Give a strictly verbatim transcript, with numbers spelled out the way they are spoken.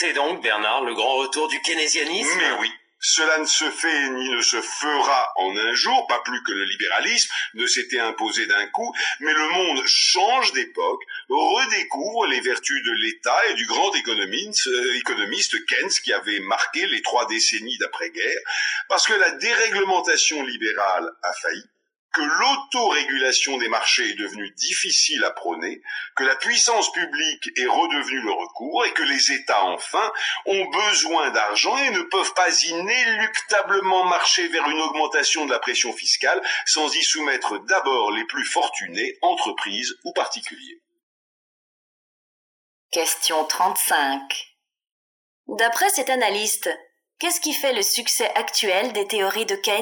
C'est donc, Bernard, le grand retour du keynésianisme ? Mais oui. Cela ne se fait ni ne se fera en un jour, pas plus que le libéralisme ne s'était imposé d'un coup, mais le monde change d'époque, redécouvre les vertus de l'État et du grand économiste, euh, économiste Keynes qui avait marqué les trois décennies d'après-guerre, parce que la déréglementation libérale a failli, que l'autorégulation des marchés est devenue difficile à prôner, que la puissance publique est redevenue le recours et que les États, enfin, ont besoin d'argent et ne peuvent pas inéluctablement marcher vers une augmentation de la pression fiscale sans y soumettre d'abord les plus fortunés, entreprises ou particuliers. Question trente-cinq. D'après cet analyste, qu'est-ce qui fait le succès actuel des théories de Keynes ?